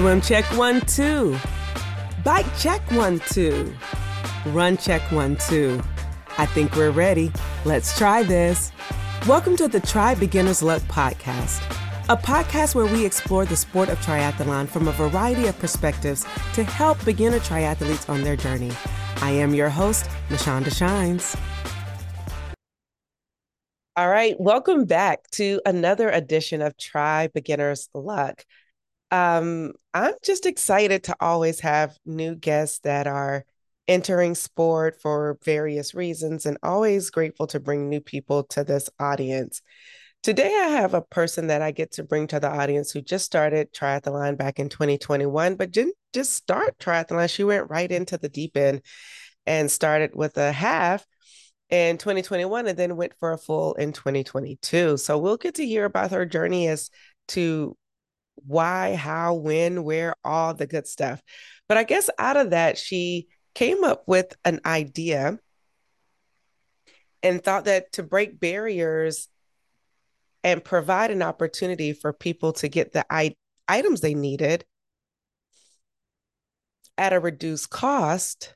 Swim check 1, 2. Bike check 1, 2. Run check 1, 2. I think we're ready. Let's try this. Welcome to the Try Beginner's Luck podcast, a podcast where we explore the sport of triathlon from a variety of perspectives to help beginner triathletes on their journey. I am your host, Mashonda Shines. All right, welcome back to another edition of Try Beginner's Luck. I'm just excited to always have new guests that are entering sport for various reasons, and always grateful to bring new people to this audience. Today, I have a person that I get to bring to the audience who just started triathlon back in 2021, but didn't just start triathlon. She went right into the deep end and started with a half in 2021 and then went for a full in 2022. So we'll get to hear about her journey as to why, how, when, where, all the good stuff. But I guess out of that, she came up with an idea and thought that to break barriers and provide an opportunity for people to get the items they needed at a reduced cost,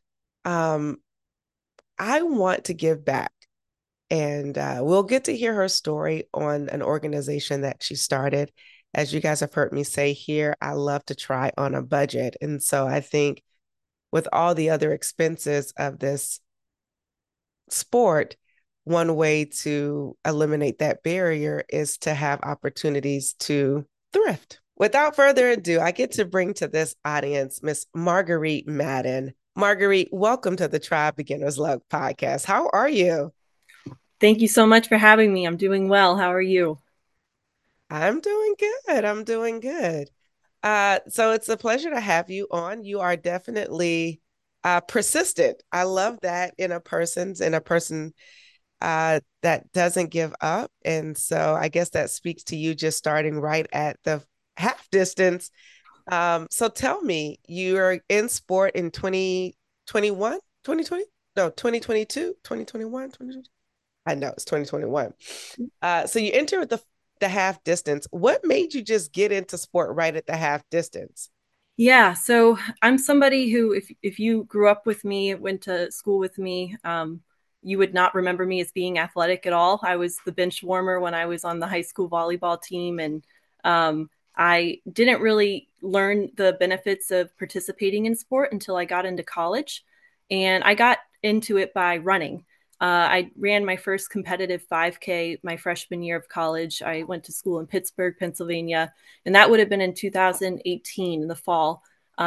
I want to give back. And we'll get to hear her story on an organization that she started. As you guys have heard me say here, I love to try on a budget. And so I think with all the other expenses of this sport, one way to eliminate that barrier is to have opportunities to thrift. Without further ado, I get to bring to this audience Miss Marguerite Madden. Marguerite, welcome to the Try Beginner's Luck podcast. How are you? Thank you so much for having me. I'm doing well. How are you? I'm doing good. I'm doing good. So it's a pleasure to have you on. You are definitely persistent. I love that in a person that doesn't give up. And so I guess that speaks to you just starting right at the half distance. So tell me, you're in sport in 2021, 2020? No, 2022, 2021, 2022. I know it's 2021. So you enter the half distance. What made you just get into sport right at the half distance? Yeah, so I'm somebody who, if you grew up with me, went to school with me, you would not remember me as being athletic at all. I was the bench warmer when I was on the high school volleyball team, and I didn't really learn the benefits of participating in sport until I got into college, and I got into it by running. I ran my first competitive 5K my freshman year of college. I went to school in Pittsburgh, Pennsylvania, and that would have been in 2018 in the fall.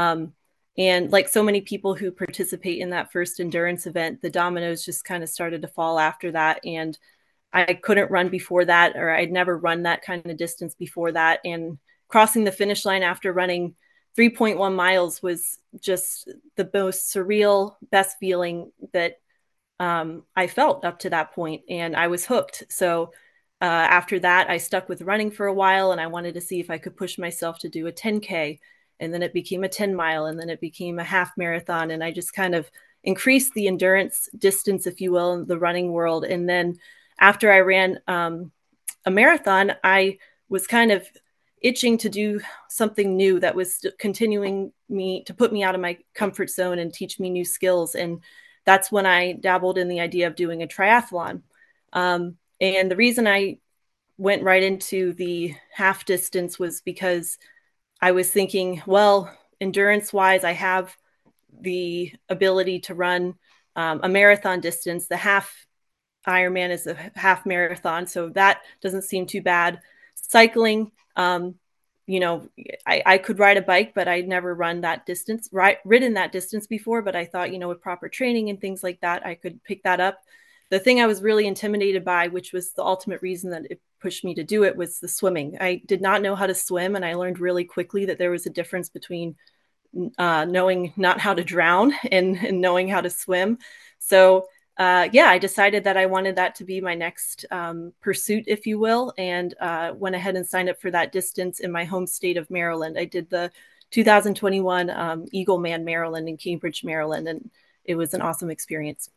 And like so many people who participate in that first endurance event, the dominoes just kind of started to fall after that. And I couldn't run before that, or I'd never run that kind of distance before that. And crossing the finish line after running 3.1 miles was just the most surreal, best feeling that I felt up to that point, and I was hooked. So after that, I stuck with running for a while, and I wanted to see if I could push myself to do a 10K. And then it became a 10 mile, and then it became a half marathon. And I just kind of increased the endurance distance, if you will, in the running world. And then after I ran a marathon, I was kind of itching to do something new that was continuing me to put me out of my comfort zone and teach me new skills. And that's when I dabbled in the idea of doing a triathlon. And the reason I went right into the half distance was because I was thinking, well, endurance wise, I have the ability to run a marathon distance. The half Ironman is a half marathon, so that doesn't seem too bad. Cycling, you know, I could ride a bike, but I'd never run that distance, ridden that distance before. But I thought, with proper training and things like that, I could pick that up. The thing I was really intimidated by, which was the ultimate reason that it pushed me to do it, was the swimming. I did not know how to swim, and I learned really quickly that there was a difference between knowing not how to drown and knowing how to swim. So yeah, I decided that I wanted that to be my next pursuit, if you will, and went ahead and signed up for that distance in my home state of Maryland. I did the 2021 Eagleman Maryland in Cambridge, Maryland, and it was an awesome experience.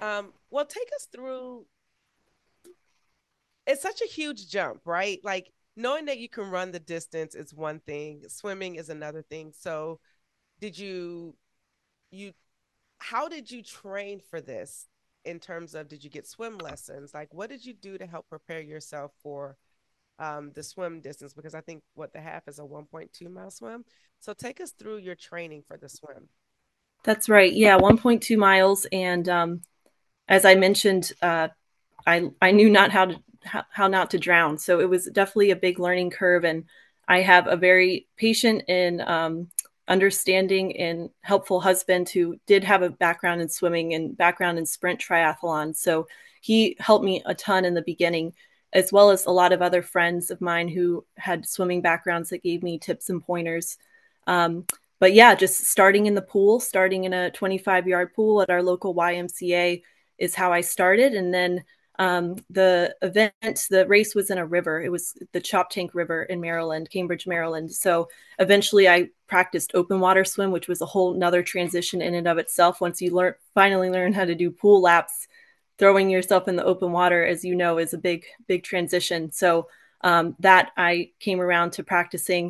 Well, take us through. It's such a huge jump, right? Like knowing that you can run the distance is one thing, swimming is another thing. So, did you how did you train for this in terms of did you get swim lessons? Like, what did you do to help prepare yourself for the swim distance? Because I think what the half is a 1.2 mile swim. So, take us through your training for the swim. That's right. Yeah, 1.2 miles. And as I mentioned, I knew not how not to drown. So it was definitely a big learning curve. And I have a very patient and understanding and helpful husband who did have a background in swimming and background in sprint triathlon. So he helped me a ton in the beginning, as well as a lot of other friends of mine who had swimming backgrounds that gave me tips and pointers. Um, but yeah, just starting in the pool, starting in a 25-yard pool at our local YMCA is how I started. And then the event, the race was in a river. It was the Choptank River in Maryland, Cambridge, Maryland. So eventually I practiced open water swim, which was a whole nother transition in and of itself. Once you finally learn how to do pool laps, throwing yourself in the open water, as you know, is a big transition. So that I came around to practicing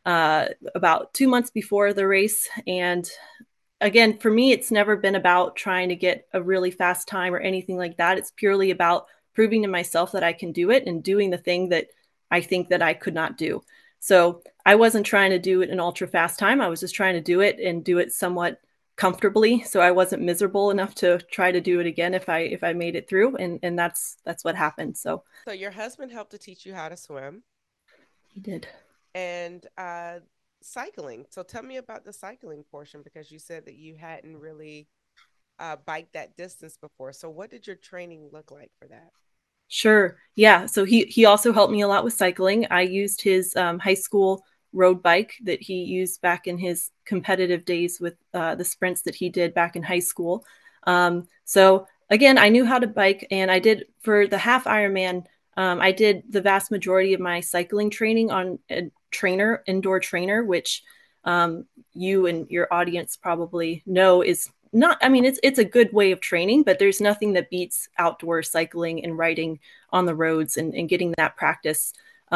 about 2 months before the race. And again, for me, it's never been about trying to get a really fast time or anything like that. It's purely about proving to myself that I can do it and doing the thing that I think that I could not do. So I wasn't trying to do it an ultra fast time. I was just trying to do it and do it somewhat comfortably. So I wasn't miserable enough to try to do it again if I made it through. And that's what happened. So So, your husband helped to teach you how to swim he did. and cycling. So, tell me about the cycling portion because you said that you hadn't really biked that distance before. So, what did your training look like for that? Sure. Yeah. So he also helped me a lot with cycling. I used his high school road bike that he used back in his competitive days with the sprints that he did back in high school. So again, I knew how to bike, and I did for the half Ironman. I did the vast majority of my cycling training on a trainer, indoor trainer, which you and your audience probably know is not, I mean, it's a good way of training, but there's nothing that beats outdoor cycling and riding on the roads and getting that practice.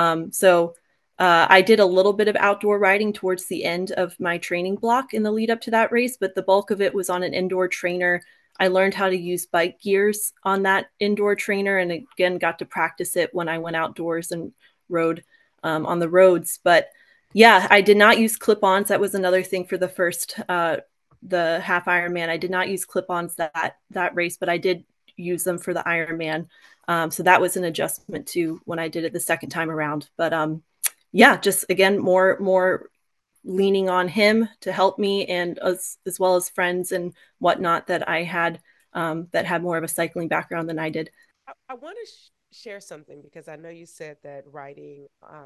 So I did a little bit of outdoor riding towards the end of my training block in the lead up to that race, but the bulk of it was on an indoor trainer. I learned how to use bike gears on that indoor trainer, and again got to practice it when I went outdoors and rode on the roads. But yeah, I did not use clip-ons. That was another thing for the half Ironman. I did not use clip-ons that race, but I did use them for the Ironman. So that was an adjustment to when I did it the second time around. But yeah, just again more leaning on him to help me, and as well as friends and whatnot that had more of a cycling background than I did. I want to share something because I know you said that riding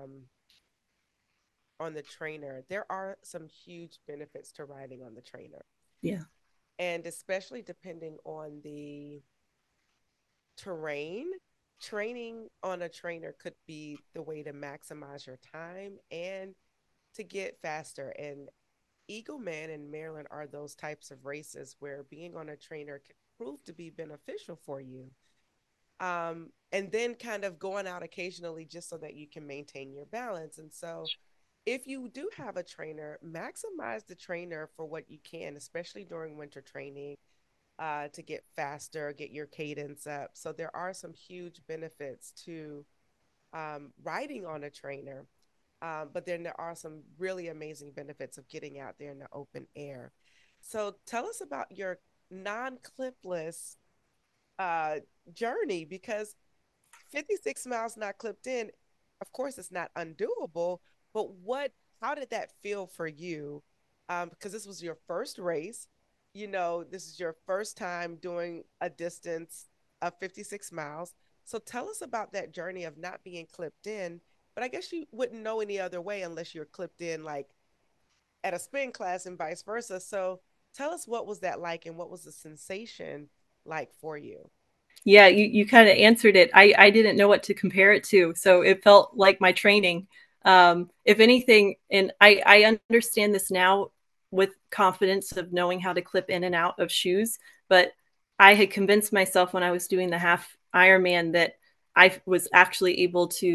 on the trainer, there are some huge benefits to riding on the trainer. Yeah. And especially depending on the terrain, training on a trainer could be the way to maximize your time and to get faster. And Eagleman and Maryland are those types of races where being on a trainer can prove to be beneficial for you. And then kind of going out occasionally just so that you can maintain your balance. And so, if you do have a trainer, maximize the trainer for what you can, especially during winter training, to get faster, get your cadence up. So, there are some huge benefits to riding on a trainer. But then there are some really amazing benefits of getting out there in the open air. So, tell us about your non clipless uh, journey because 56 miles not clipped in, of course, it's not undoable. But how did that feel for you? Because this was your first race, this is your first time doing a distance of 56 miles. So tell us about that journey of not being clipped in. But I guess you wouldn't know any other way unless you're clipped in like at a spin class and vice versa. So tell us what was that like and what was the sensation like for you? Yeah, you kind of answered it. I didn't know what to compare it to, so it felt like my training. If anything, and I understand this now with confidence of knowing how to clip in and out of shoes, but I had convinced myself when I was doing the half Ironman that I was actually able to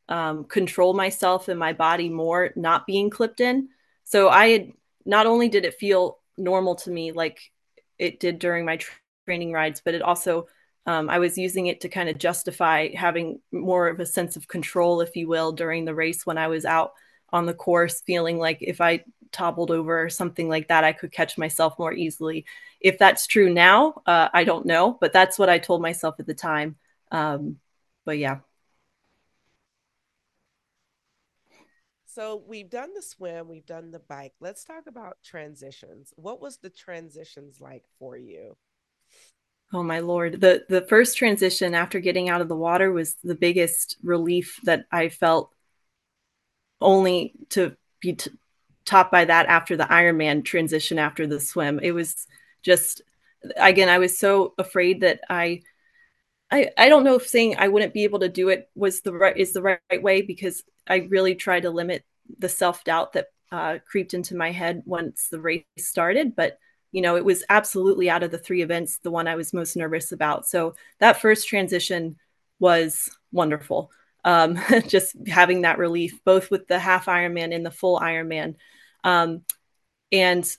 control myself and my body more not being clipped in. So I had not only did it feel normal to me like it did during my training rides, but it also I was using it to kind of justify having more of a sense of control, if you will, during the race when I was out on the course, feeling like if I toppled over or something like that, I could catch myself more easily. If that's true now, I don't know, but that's what I told myself at the time. But yeah. So we've done the swim, we've done the bike. Let's talk about transitions. What was the transitions like for you? Oh my Lord. The first transition after getting out of the water was the biggest relief that I felt, only to be topped by that after the Ironman transition after the swim. It was just, again, I was so afraid that I don't know if saying I wouldn't be able to do it was the right way, because I really tried to limit the self-doubt that creeped into my head once the race started. But it was absolutely, out of the three events, the one I was most nervous about. So that first transition was wonderful. Just having that relief, both with the half Ironman and the full Ironman. Um, and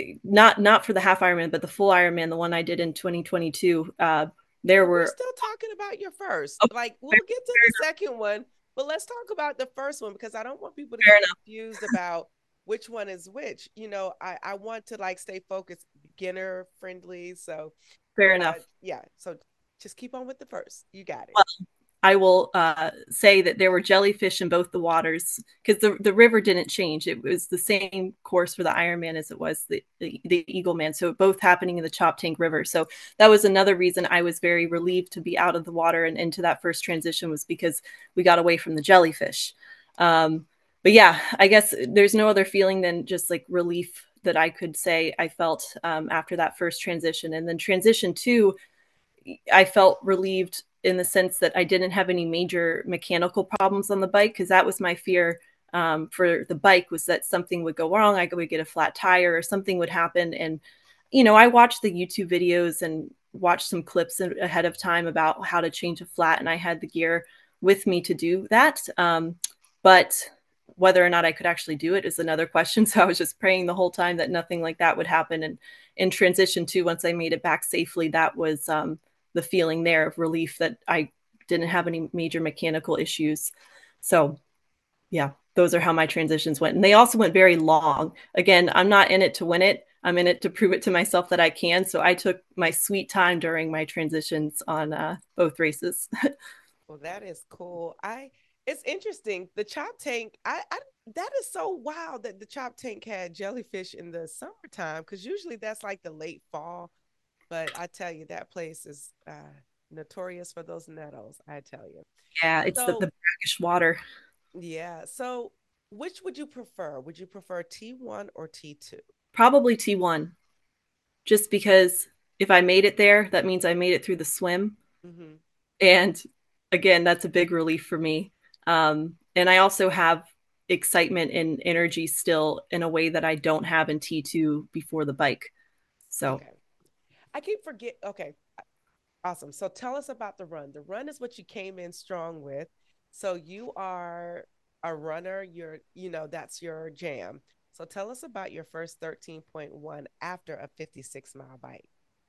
not for the half Ironman, but the full Ironman, the one I did in 2022. There We're were still talking about your first. Oh, Like, we'll fair, get to fair the enough. second one, but let's talk about the first one because I don't want people to Fair get enough. confused about which one is which. I want to like stay focused, beginner friendly. So, Fair enough. yeah. So just keep on with the first. You got it. Well, I will say that there were jellyfish in both the waters, because the river didn't change. It was the same course for the Ironman as it was the Eagleman. So both happening in the Choptank River. So that was another reason I was very relieved to be out of the water and into that first transition, was because we got away from the jellyfish. Um, but yeah, I guess there's no other feeling than just like relief that I could say I felt after that first transition. And then transition two, I felt relieved in the sense that I didn't have any major mechanical problems on the bike, because that was my fear for the bike, was that something would go wrong. I would get a flat tire or something would happen. And, I watched the YouTube videos and watched some clips ahead of time about how to change a flat, and I had the gear with me to do that. But whether or not I could actually do it is another question. So I was just praying the whole time that nothing like that would happen. And in transition two, once I made it back safely, that was the feeling there of relief that I didn't have any major mechanical issues. So yeah, those are how my transitions went. And they also went very long. Again, I'm not in it to win it. I'm in it to prove it to myself that I can. So I took my sweet time during my transitions on both races. Well, that is cool. It's interesting. The Choptank, that is so wild that the Choptank had jellyfish in the summertime because usually that's like the late fall. But I tell you, that place is notorious for those nettles. I tell you. Yeah, it's the So brackish water. yeah. So which would you prefer? Would you prefer T1 or T2? Probably T1, just because if I made it there, that means I made it through the swim. Mm-hmm. And again, that's a big relief for me. And I also have excitement and energy still in a way that I don't have in T2 before the bike. So, Okay. I keep forget. Okay. Awesome. So tell us about the run. The run is what you came in strong with. So you are a runner. That's your jam. So tell us about your first 13.1 after a 56-mile bike.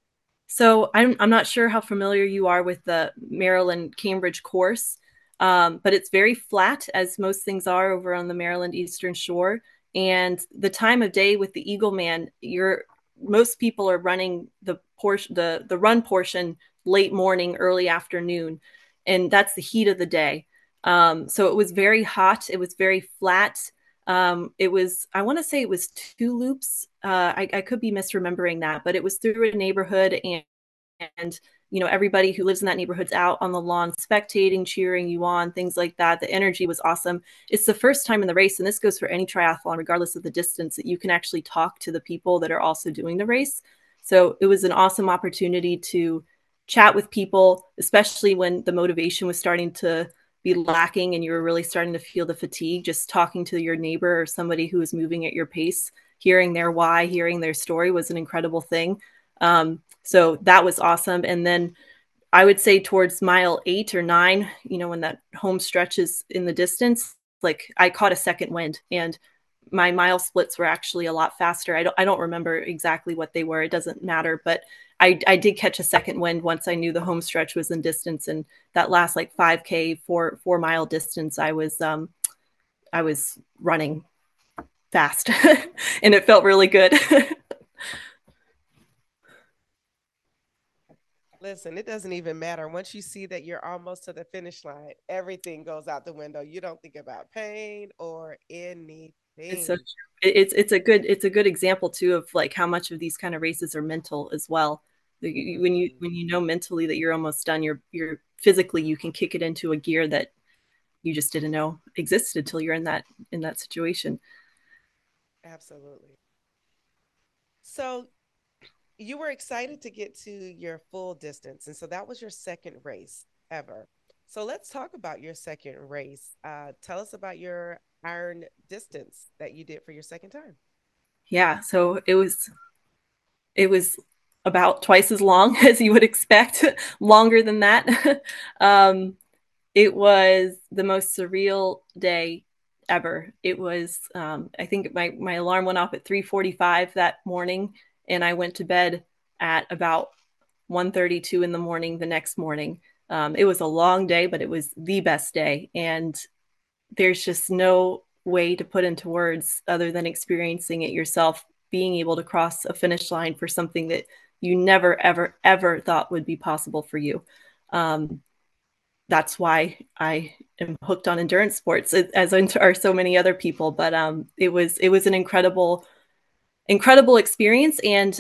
so I'm not sure how familiar you are with the Maryland Cambridge course, but it's very flat, as most things are over on the Maryland Eastern Shore. And the time of day with the Eagleman, most people are running the run portion late morning, early afternoon, and that's the heat of the day. So it was very hot. It was very flat. It was, I want to say it was two loops. I could be misremembering that, but it was through a neighborhood, and everybody who lives in that neighborhood's out on the lawn spectating, cheering you on, things like that. The energy was awesome. It's the first time in the race, and this goes for any triathlon regardless of the distance, that you can actually talk to the people that are also doing the race. So it was an awesome opportunity to chat with people, especially when the motivation was starting to be lacking and you were really starting to feel the fatigue. Just talking to your neighbor or somebody who was moving at your pace, hearing their why, hearing their story was an incredible thing. So that was awesome. And then I would say towards mile 8 or 9, when that home stretch is in the distance, like I caught a second wind and my mile splits were actually a lot faster. I don't remember exactly what they were. It doesn't matter, but I did catch a second wind once I knew the home stretch was in distance, and that last like 5K 4 mile distance, I was running fast and it felt really good. Listen, it doesn't even matter. Once you see that you're almost to the finish line, everything goes out the window. You don't think about pain or It's so anything. true. It's a good example too of like how much of these kind of races are mental as well. When you Mm, when you know mentally that you're almost done, you're physically you can kick it into a gear that you just didn't know existed until you're in that situation. absolutely. So you were excited to get to your full distance. And so that was your second race ever. So let's talk about your second race. Tell us about your iron distance that you did for your second time. Yeah, so it was about twice as long as you would expect, longer than that. um, it was the most surreal day ever. It was I think my alarm went off at 3:45 that morning, and I went to bed at about 1:32 in the morning the next morning. It was a long day, but it was the best day, and there's just no way to put into words other than experiencing it yourself, being able to cross a finish line for something that you never ever ever thought would be possible for you. um, that's why I am hooked on endurance sports, as are so many other people. But it was an incredible experience, and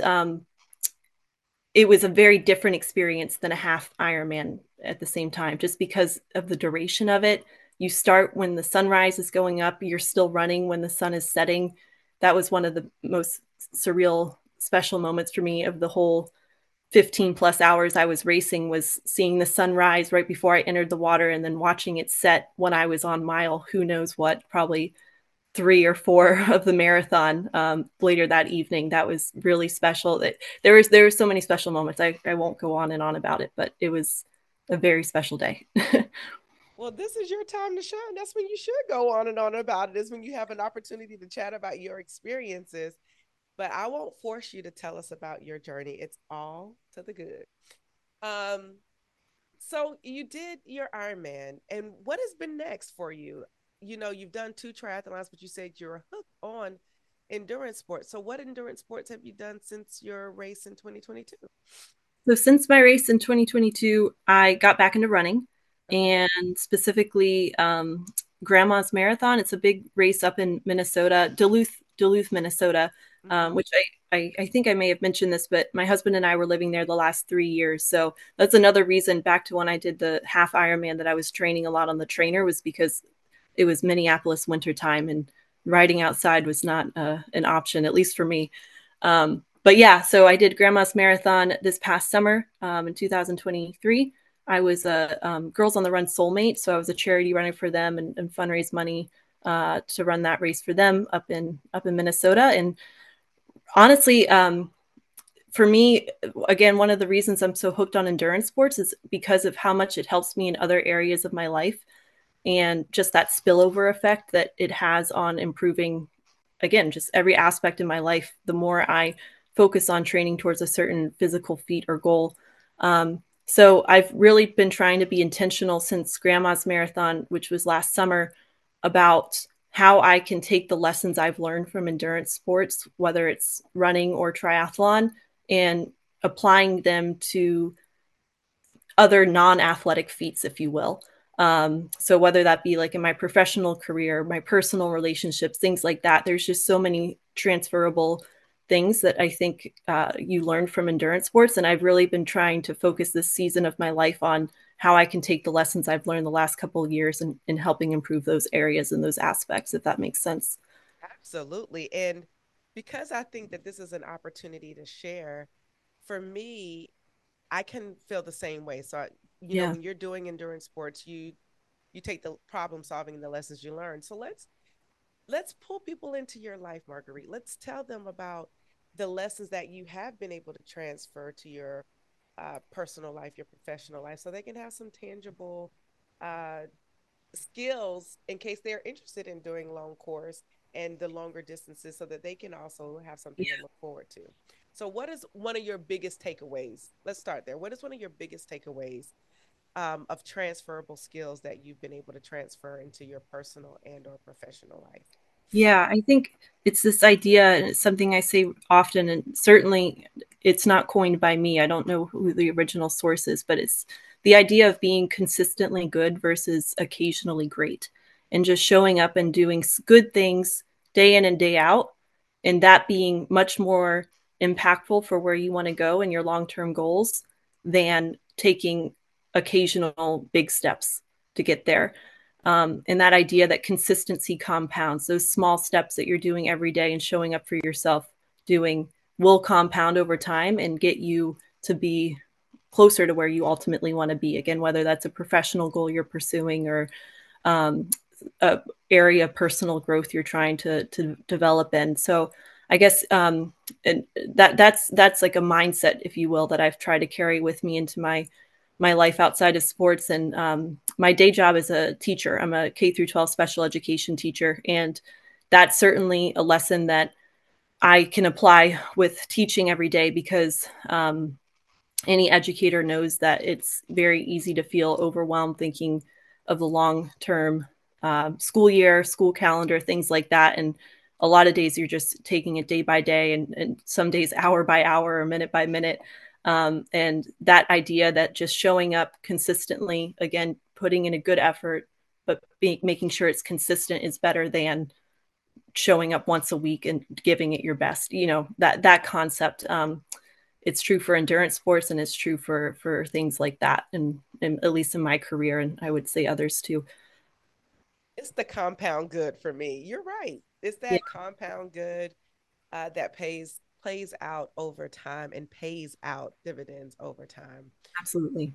it was a very different experience than a half Ironman at the same time, just because of the duration of it. You start when the sunrise is going up, you're still running when the sun is setting. That was one of the most surreal, special moments for me of the whole 15 plus hours I was racing, was seeing the sunrise right before I entered the water and then watching it set when I was on mile, who knows what, probably 3 or 4 of the marathon later that evening. That was really special. There were so many special moments. I won't go on and on about it, but it was a very special day. Well, this is your time to shine. That's when you should go on and on about it, is when you have an opportunity to chat about your experiences. But I won't force you to tell us about your journey. It's all to the good. Um, so you did your Ironman, and what has been next for you? You know, you've done two triathlons, but you said you're hooked on endurance sports. So what endurance sports have you done since your race in 2022? So since my race in 2022, I got back into running, Okay. and specifically Grandma's Marathon. It's a big race up in Minnesota, Duluth, Minnesota, Mm-hmm. which I think I may have mentioned this, but my husband and I were living there the last 3 years. So that's another reason, back to when I did the half Ironman, that I was training a lot on the trainer, was because it was Minneapolis wintertime and riding outside was not an option, at least for me. But yeah, so I did Grandma's Marathon this past summer in 2023. I was a Girls on the Run soulmate, so I was a charity runner for them, and fundraise money to run that race for them up in Minnesota. And honestly, for me, again, one of the reasons I'm so hooked on endurance sports is because of how much it helps me in other areas of my life, and just that spillover effect that it has on improving, again, just every aspect in my life. The more I focus on training towards a certain physical feat or goal. So I've really been trying to be intentional since Grandma's Marathon, which was last summer, about how I can take the lessons I've learned from endurance sports, whether it's running or triathlon, and applying them to other non-athletic feats, if you will. So whether that be like in my professional career, my personal relationships, things like that, there's just so many transferable things that I think you learn from endurance sports. And I've really been trying to focus this season of my life on how I can take the lessons I've learned the last couple of years and in helping improve those areas and those aspects, if that makes sense. Absolutely. And because I think that this is an opportunity to share, for me, I can feel the same way. So, Yeah. when you're doing endurance sports, you take the problem solving and the lessons you learn. So let's pull people into your life, Marguerite. Let's tell them about the lessons that you have been able to transfer to your personal life, your professional life, so they can have some tangible uh, skills in case they're interested in doing long course and the longer distances so that they can also have something to Yeah. look forward to. So what is one of your biggest takeaways? Let's start there. What is one of your biggest takeaways of transferable skills that you've been able to transfer into your personal and or professional life? Yeah, I think it's this idea, and it's something I say often, and certainly it's not coined by me. I don't know who the original source is, but it's the idea of being consistently good versus occasionally great, and just showing up and doing good things day in and day out, and that being much more impactful for where you want to go and your long-term goals than taking occasional big steps to get there. And that idea that consistency compounds, those small steps that you're doing every day and showing up for yourself doing will compound over time and get you to be closer to where you ultimately want to be. Again, whether that's a professional goal you're pursuing or um, a area of personal growth you're trying to develop in. So I guess and that's like a mindset, if you will, that I've tried to carry with me into my life outside of sports. And my day job is a teacher. I'm a K through 12 special education teacher, and that's certainly a lesson that I can apply with teaching every day because any educator knows that it's very easy to feel overwhelmed thinking of the long term school year, school calendar, things like that. And a lot of days you're just taking it day by day, and some days hour by hour or minute by minute. And that idea that just showing up consistently, again, putting in a good effort, but making sure it's consistent is better than showing up once a week and giving it your best. You know, that concept. It's true for endurance sports and it's true for things like that, and at least in my career, and I would say others too. It's the compound good for me. You're right. It's Yeah, that compound good that plays out over time and pays out dividends over time. absolutely.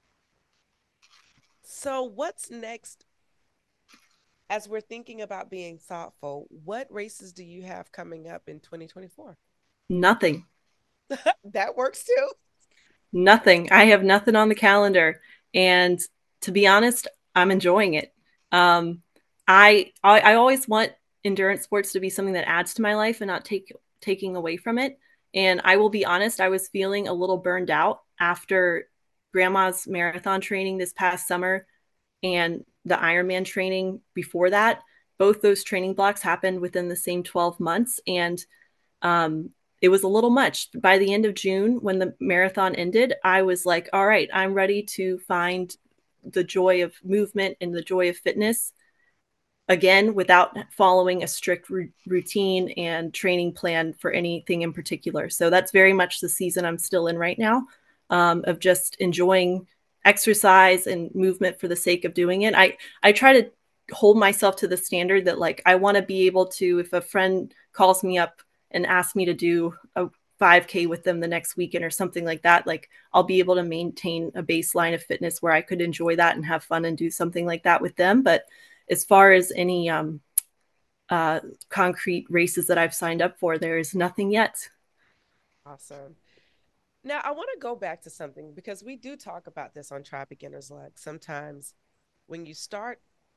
So, what's next as we're thinking about being thoughtful? What races do you have coming up in 2024? Nothing. That works too. Nothing. I have nothing on the calendar, and to be honest, I'm enjoying it. um I always want endurance sports to be something that adds to my life and not taking away from it. And I will be honest, I was feeling a little burned out after grandma's marathon training this past summer and the Ironman training before that. Both those training blocks happened within the same 12 months. And um, it was a little much. By the end of June, when the marathon ended, I was like, all right, I'm ready to find the joy of movement and the joy of fitness again without following a strict routine and training plan for anything in particular. So that's very much the season I'm still in right now, of just enjoying exercise and movement for the sake of doing it. I try to hold myself to the standard that like I want to be able to, if a friend calls me up and asks me to do a 5K with them the next weekend or something like that, like I'll be able to maintain a baseline of fitness where I could enjoy that and have fun and do something like that with them. But as far as any uh, concrete races that I've signed up for, there is nothing yet. Awesome. Now, I want to go back to something because we do talk about this on Try Beginner's Luck. Sometimes when you start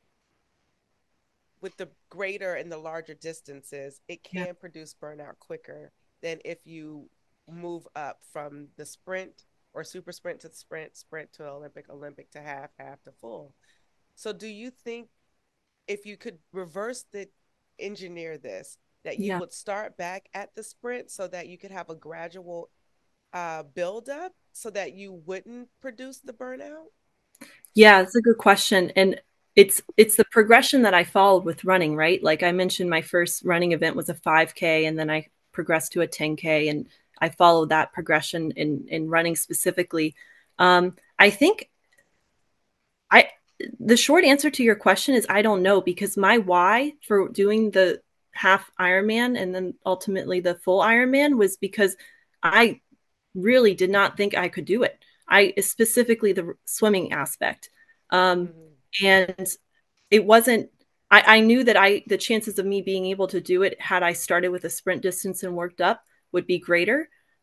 with the greater and the larger distances, it Yeah. can produce burnout quicker than if you move up from the sprint or super sprint to sprint, sprint to Olympic, Olympic to half, half to full. So, do you think if you could reverse the engineer this, that you Yeah. would start back at the sprint so that you could have a gradual build up so that you wouldn't produce the burnout? Yeah, it's a good question. And it's the progression that I followed with running, right? Like I mentioned, my first running event was a 5K, and then I progressed to a 10K, and I followed that progression in running specifically. I think I the short answer to your question is I don't know, because my why for doing the half Ironman and then ultimately the full Ironman was because I really did not think I could do it. I specifically the swimming aspect. Um, Mm-hmm. and it wasn't I knew that I the chances of me being able to do it had I started with a sprint distance and worked up would be greater.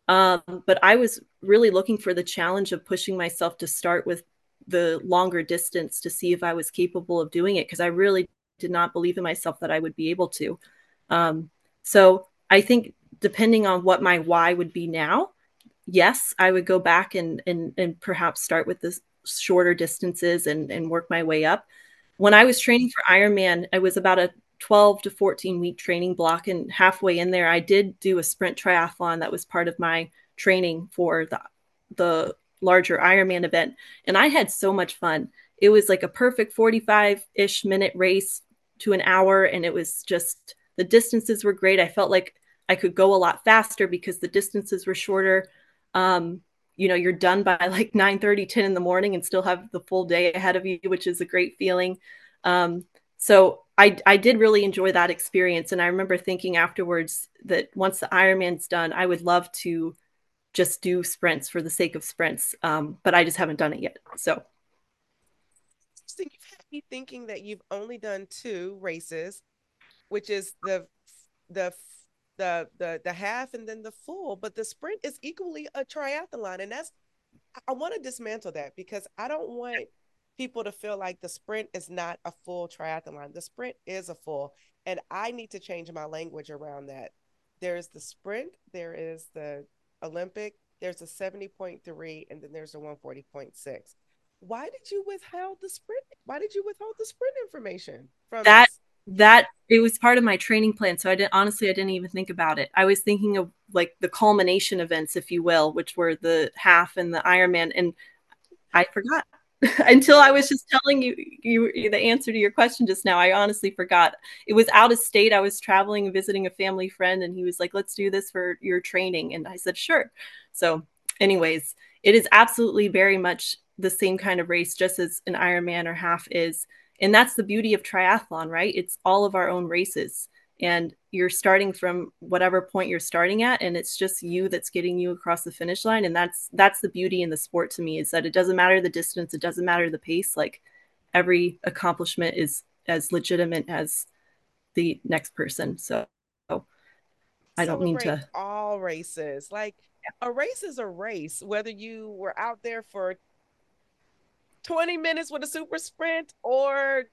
But I was really looking for the challenge of pushing myself to start with the longer distance to see if I was capable of doing it because I really did not believe in myself that I would be able to. Um, so I think depending on what my why would be now, yes, I would go back and perhaps start with the shorter distances and work my way up. When I was training for Ironman, it was about a 12 to 14 week training block, and halfway in there, I did do a sprint triathlon that was part of my training for the larger Ironman event, and I had so much fun. It was like a perfect 45-ish minute race to an hour, and it was just the distances were great. I felt like I could go a lot faster because the distances were shorter. um, you're done by like 9:30, 10 in the morning and still have the full day ahead of you, which is a great feeling. um, so I did really enjoy that experience, and I remember thinking afterwards that once the Ironman's done, I would love to just do sprints for the sake of sprints, but I just haven't done it yet. So So you've had me thinking that you've only done two races, which is the the half and then the full, but the sprint is equally a triathlon, and that's I want to dismantle that because I don't want people to feel like the sprint is not a full triathlon. The sprint is a full, and I need to change my language around that. There's the sprint, there is the Olympic, there's a 70.3, and then there's a 140.6. Why did you withhold the sprint? Why did you withhold the sprint information from that us? that it was part of my training plan, so I didn't even think about it. I was thinking of like the culmination events, if you will, which were the half and the Ironman, and I forgot until I Well, was just telling you the answer to your question just now. I honestly forgot. It was out of state. I was traveling and visiting a family friend, and he was like, "Let's do this for your training," and I said, "Sure." So, anyways, it is absolutely very much the same kind of race, just as an Ironman or half is, and that's the beauty of triathlon, right? It's all of our own races, and you're starting from whatever point you're starting at, and it's just you that's getting you across the finish line. And that's the beauty in the sport to me, is that it doesn't matter the distance, it doesn't matter the pace. Like, every accomplishment is as legitimate as the next person. So I don't mean celebrate to. all races. Like a race is a race, whether you were out there for 20 minutes with a super sprint or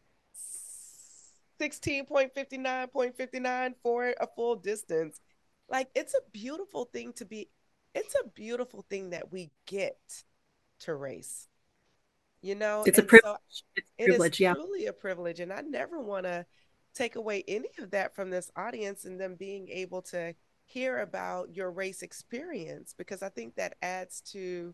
16.59.59 for a full distance. Like it's a beautiful thing to be, it's a beautiful thing that we get to race, you know? It's a And privilege. so It's a it is privilege, yeah. truly a privilege. And I never want to take away any of that from this audience and them being able to hear about your race experience because I think that adds to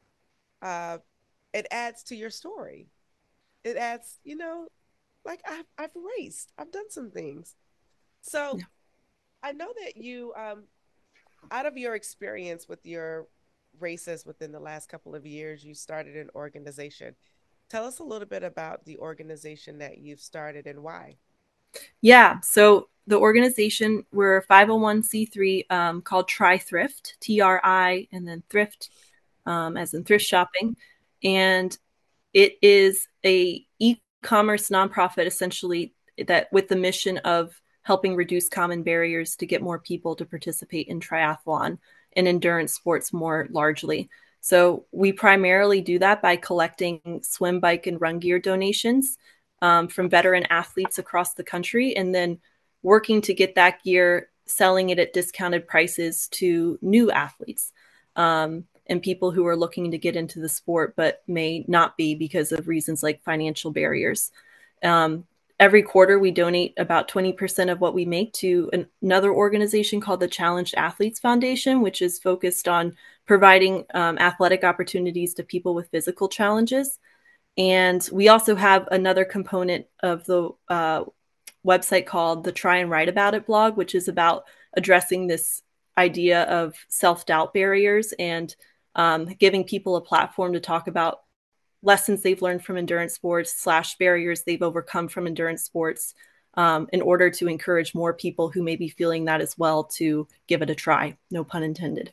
uh it adds to your story. It adds, you know, like I've raced, I've done some things. So Yeah. I know that you, out of your experience with your races within the last couple of years, you started an organization. Tell us a little bit about the organization that you've started and why. Yeah. So the organization, we're a 501(c)(3), called Tri Thrift, TRI, and then thrift, as in thrift shopping. And it is a e-commerce nonprofit, essentially, that with the mission of helping reduce common barriers to get more people to participate in triathlon and endurance sports more largely. So we primarily do that by collecting swim, bike, and run gear donations, from veteran athletes across the country, and then working to get that gear, selling it at discounted prices to new athletes. And people who are looking to get into the sport but may not be because of reasons like financial barriers. Um, every quarter, we donate about 20% of what we make to another organization called the Challenged Athletes Foundation, which is focused on providing athletic opportunities to people with physical challenges. And we also have another component of the website called the Try and Write About It blog, which is about addressing this idea of self doubt barriers and giving people a platform to talk about lessons they've learned from endurance sports slash barriers they've overcome from endurance sports, in order to encourage more people who may be feeling that as well to give it a try. No pun intended.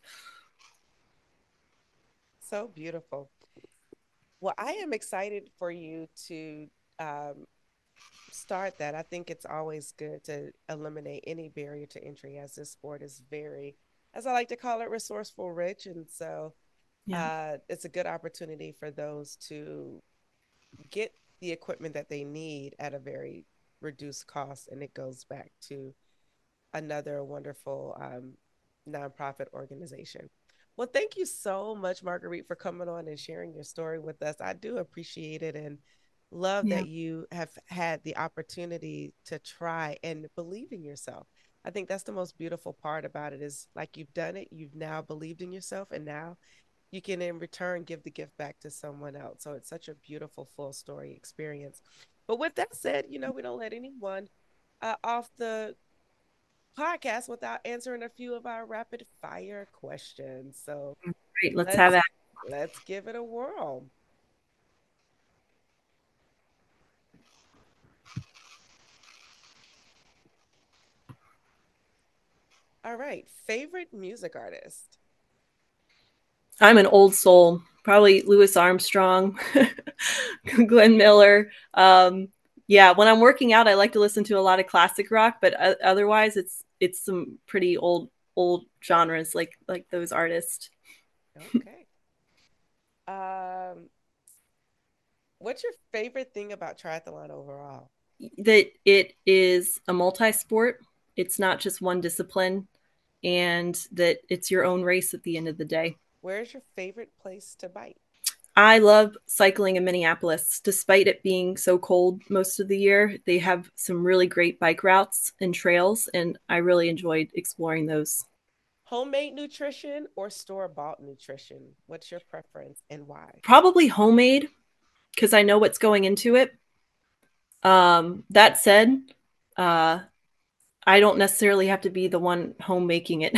So beautiful. Well, I am excited for you to um, start that. I think it's always good to eliminate any barrier to entry as this sport is very as I like to call it, resourceful rich. And so Yeah. it's a good opportunity for those to get the equipment that they need at a very reduced cost. And it goes back to another wonderful nonprofit organization. Well, thank you so much, Marguerite, for coming on and sharing your story with us. I do appreciate it and love Yeah. that you have had the opportunity to try and believe in yourself. I think that's the most beautiful part about it is like you've done it, you've now believed in yourself, and now you can in return give the gift back to someone else. So it's such a beautiful full story experience. But with that said, we don't let anyone off the podcast without answering a few of our rapid fire questions. So Great. Let's have let's that. let's give it a whirl. All right, favorite music artist. I'm an old soul, probably Louis Armstrong, Glenn Miller. Yeah, when I'm working out, I like to listen to a lot of classic rock, but otherwise, it's some pretty old genres like those artists. Okay. Um, what's your favorite thing about triathlon overall? That it is a multi-sport. It's not just one discipline, and that it's your own race at the end of the day. Where's your favorite place to bike? I love cycling in Minneapolis. Despite it being so cold most of the year, they have some really great bike routes and trails, and I really enjoyed exploring those. Homemade nutrition or store-bought nutrition? What's your preference and why? Probably homemade because I know what's going into it. That said, uh, I don't necessarily have to be the one home making it.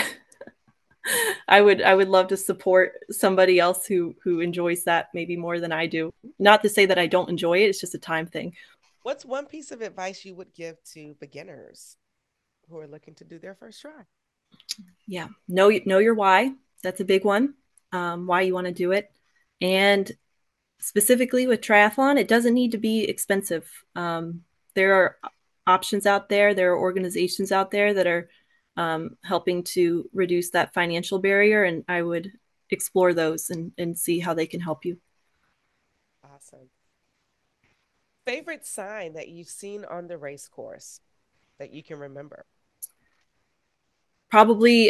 I would love to support somebody else who enjoys that maybe more than I do. Not to say that I don't enjoy it, it's just a time thing. What's one piece of advice you would give to beginners who are looking to do their first try? Yeah. Know your why. That's a big one. Why you want to do it. And specifically with triathlon, it doesn't need to be expensive. There are options out there. There are organizations out there that are helping to reduce that financial barrier, and I would explore those and see how they can help you. Awesome. Favorite sign that you've seen on the race course that you can remember? Probably,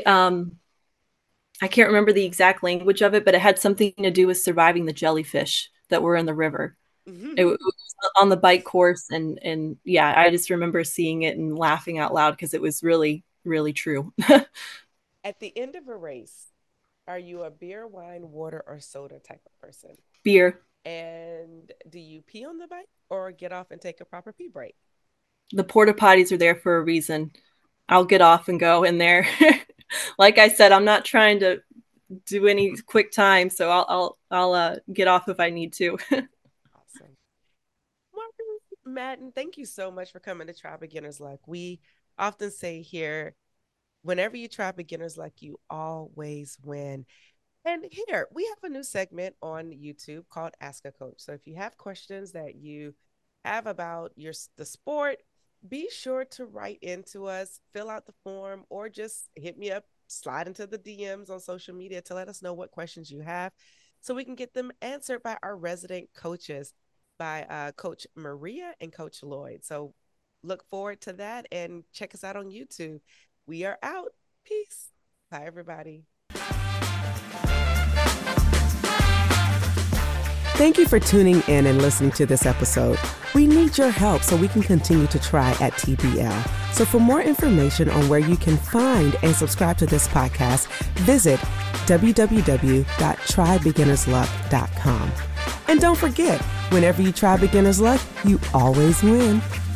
I can't remember the exact language of it, but it had something to do with surviving the jellyfish that were in the river. It was on the bike course, and yeah, I just remember seeing it and laughing out loud because it was really true. At the end of a race, are you a beer, wine, water, or soda type of person? Beer. And do you pee on the bike or get off and take a proper pee break? The porta potties are there for a reason. I'll get off and go in there. Like I said, I'm not trying to do any quick time, so I'll get off if I need to. Awesome. Martin, Madden, thank you so much for coming to Try Beginner's Luck. We often say here, whenever you try beginner's luck, you always win. And here we have a new segment on YouTube called Ask a Coach. So if you have questions that you have about the sport, be sure to write into us, fill out the form, or just hit me up, slide into the DMs on social media to let us know what questions you have so we can get them answered by our resident coaches, by Coach Maria and Coach Lloyd. So look forward to that and check us out on YouTube. We are out. Peace. Bye, everybody. Thank you for tuning in and listening to this episode. We need your help so we can continue to try at TBL. So for more information on where you can find and subscribe to this podcast, visit www.trybeginnersluck.com. And don't forget, whenever you try beginner's luck, you always win.